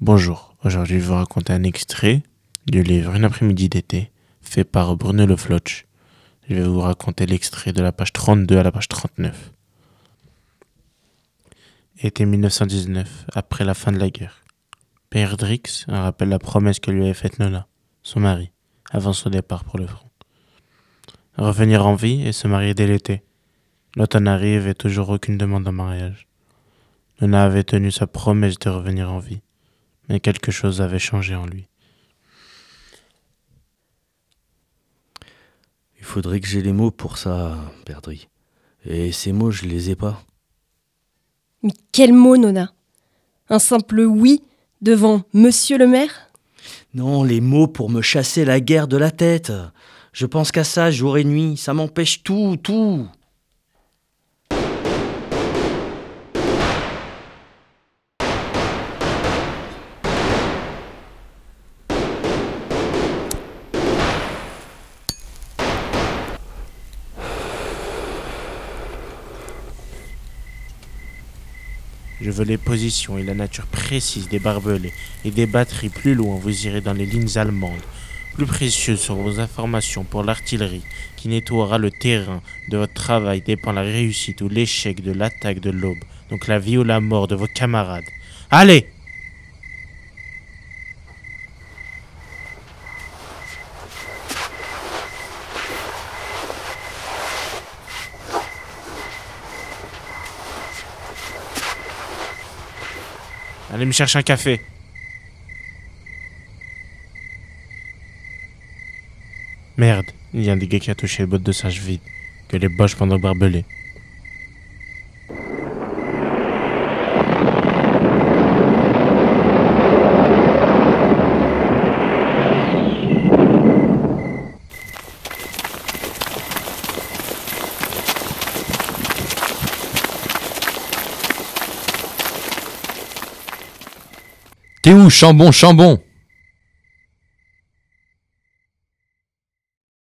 Bonjour, aujourd'hui je vais vous raconter un extrait du livre Une après-midi d'été, fait par Bruno Le Floch. Je vais vous raconter l'extrait de la page 32 à la page 39. Été 1919, après la fin de la guerre. Père Drix rappelle la promesse que lui avait faite Nona, son mari, avant son départ pour le front. Revenir en vie et se marier dès l'été. L'automne arrive et toujours aucune demande en mariage. Nona avait tenu sa promesse de revenir en vie, mais quelque chose avait changé en lui. Il faudrait que j'ai les mots pour ça, Perdri. Et ces mots, je les ai pas. Mais quel mot, Nona? Un simple oui devant Monsieur le maire? Non, les mots pour me chasser la guerre de la tête. Je pense qu'à ça jour et nuit. Ça m'empêche tout. Je veux les positions et la nature précise des barbelés et des batteries. Plus loin, vous irez dans les lignes allemandes. Plus précieuses sont vos informations pour l'artillerie qui nettoiera le terrain. De votre travail dépend la réussite ou l'échec de l'attaque de l'aube, donc la vie ou la mort de vos camarades. Allez! Allez me chercher un café. Merde, il y a un des gars qui a touché le botte de singe vide, que les boches pendant le barbelé. T'es où, Chambon?